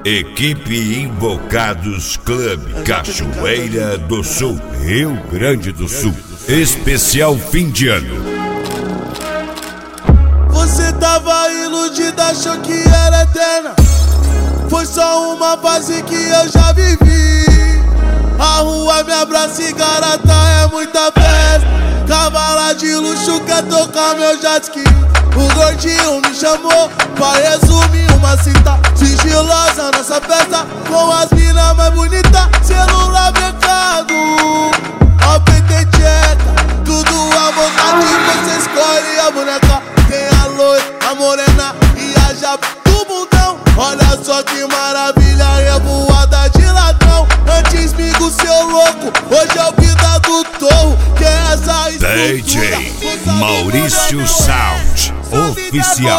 Equipe Invocados Club, Cachoeira do Sul, Rio Grande do Sul. Especial fim de ano. Você tava iludida, achou que era eterna. Foi só uma fase que eu já vivi. A rua me abraça e garota é muita festa. Cavala de luxo quer tocar meu jet ski. O gordinho me chamou pra resumir uma cita sigilosa nossa festa, com as minas mais bonitas. Celular mercado, ó peito e tcheca, tudo à vontade. Você escolhe a boneca. Tem a loira, a morena e a japa do bundão. Olha só que maravilha, revoada de ladrão. Antes migo seu louco, hoje é o vida do torro. Que é essa estrutura DJ Maurício Sound Oficial.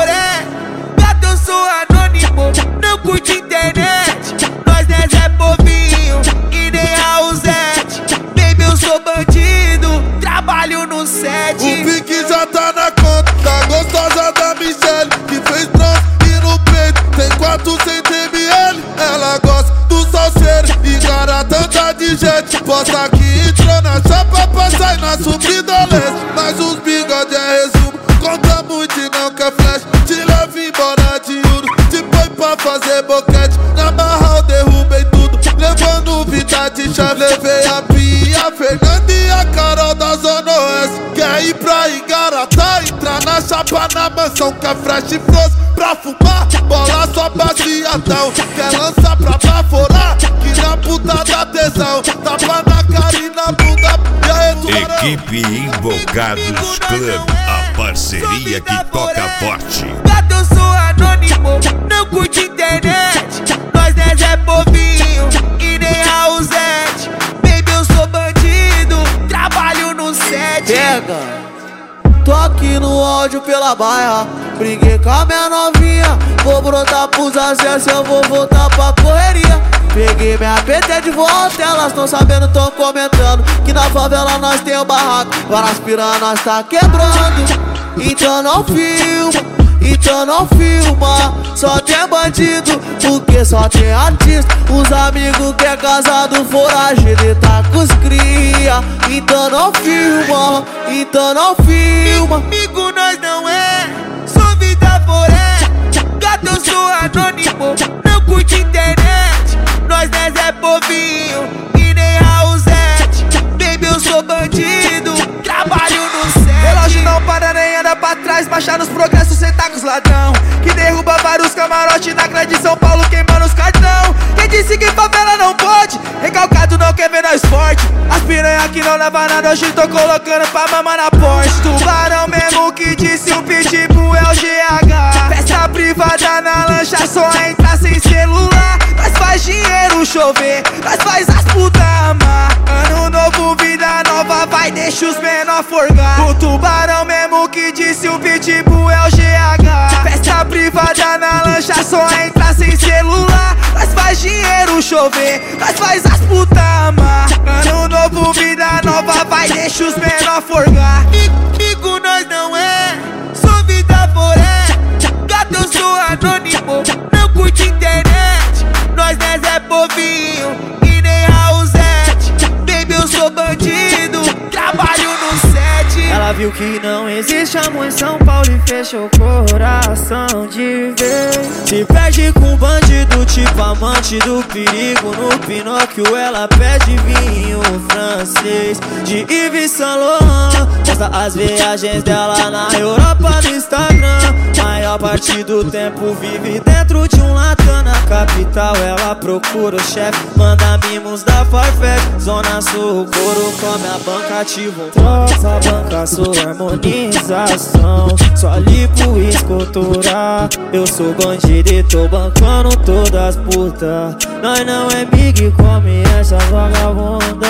Gato, eu sou anônimo, não curte internet. Nós não é povinho e nem Raulzete. Baby, eu sou bandido, trabalho no set. O pique já tá na conta, tá gostosa da Michelle, que fez trans e no peito tem 400 ml. Ela gosta do salseiro e cara tanta de jet. Posta que entrou na chapa pra sair na subida leste. Mas os bigode é resumo, conta muito e não quer flash. Te leva embora de ouro, te põe pra fazer boquete. Na barra eu derrubei tudo, levando vida de chave. Levei a Pia, a Fernanda e a Carol da Zona Oeste. Quer ir pra Igarata, entrar na chapa na mansão. Quer fresh frozen pra fumar, bola só baciadão. Quer lançar pra baforar, que na puta da tesão. Tapa na cara e na bunda, e aí tubarão. Equipe Invocados Club, a parceria que toca forte. Gato, eu sou anônimo, não curte internet. Nós não é povinho e nem Raulzete. Baby, eu sou bandido, trabalho no set. Pega! Tô aqui no áudio pela baia, briguei com a minha novinha. Vou brotar pros acessos, eu vou voltar pra correria. Peguei minha PT de volta, elas tão sabendo, tão comentando que na favela nós tem o barraco, várias piranhas nós tá quebrando. Então não filma, então não filma. Só tem bandido, porque só tem artista. Os amigos que é casado, foragido e tá com os cria. Então não filma, então não filma. Amigo nós não é, sou vida foré. Gato, eu sou anônimo, não curte internet. Nós não é povinho e nem Raulzete. Baby, eu sou bandido, trabalho no set. Relógio não para nem anda pra trás, marcha nos progressos, cê tá com os ladrão. Que derruba vários camarotes na grande São Paulo, queimando os cartão. Quem disse que favela não pode? Recalcado não quer ver nós forte. As piranha que não leva nada, hoje tô colocando pra mamar na Porsche. Tubarão mesmo que disse o pitbull é o GH. Festa privada na lancha, só entra sem celular. Nós faz dinheiro chover, nós faz as putas amar. Ano novo, vida nova, vai deixa os menor forgar. O tubarão mesmo que disse o pitbull é o GH. Festa privada na lancha, só entra sem celular. Nós faz dinheiro chover, nós faz as putas amar. Ano novo, vida nova, vai deixa os menor forgar. Amigo nós não é, sou vida foré. Gato, eu sou anônimo, não curte internet. Nós não é povinho e nem Raulzete. Baby, eu sou bandido, trabalho no set. Ela viu que não existe amor em São Paulo e fechou o coração de vez. Se perde com bandido, tipo amante do perigo. No Pinóquio ela pede vinho francês de Yves Saint Laurent. Posta as viagens dela na Europa no Instagram. Maior parte do tempo vive dentro de um latão. Na capital ela procura o chefe, manda mimos da Farfetch. Zona Sul, o couro come a banca, ativa um troço, a banca sua harmonização. Só lipo e escultura, eu sou bandido e tô bancando todas as putas. Nós não é big, come essas vagabundas.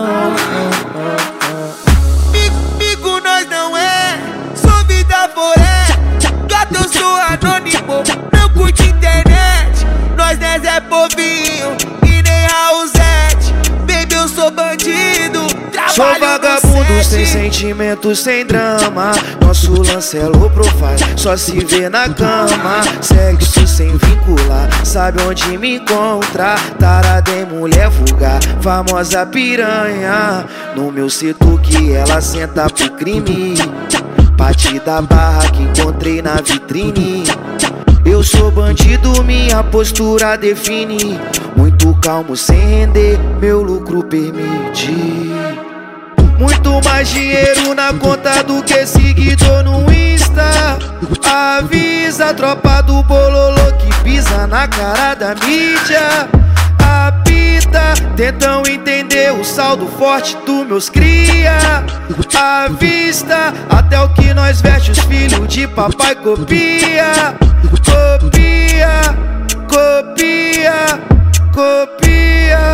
Amigo nós não é, sou vida foré. Gato, eu sou anônimo, não curte internet. Nós não é povinho e nem Raulzete. Baby, eu sou bandido, trabalho Sou vagabundo sem Sentimento sem drama, nosso lance é low profile, só se vê na cama. Sexo sem vincular, sabe onde me encontra. Tarada em mulher vulgar, famosa piranha. No meu setor que ela senta pro crime. Pati da barra que encontrei na vitrine. Eu sou bandido, minha postura define. Muito calmo sem render, meu lucro permite. Muito mais dinheiro na conta do que seguidor no Insta. Avisa a tropa do bololô que pisa na cara da mídia. Apita, tentam entender o saldo forte dos meus cria. À vista, até o que nós veste os filhos de papai copia. Copia, copia, copia.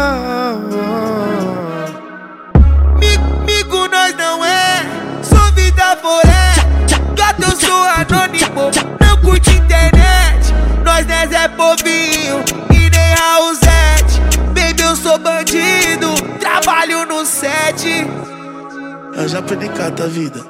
Migo nós não é, sou vida foré. Gato eu sou anônimo, não curte internet. Nós é povinho e nem Raulzete. Baby eu sou bandido, trabalho no set. Eu já perdi cata a vida.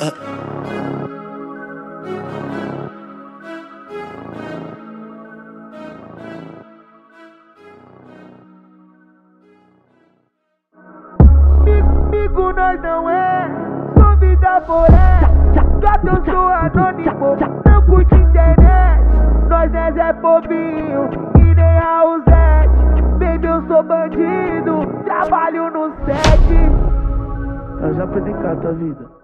Migo nós não é, sou vida foré. Gato eu sou anônimo, não curte internet. Nós é povinho e nem Raulzete. Baby eu sou bandido, trabalho no set. Eu já perdi cata a vida.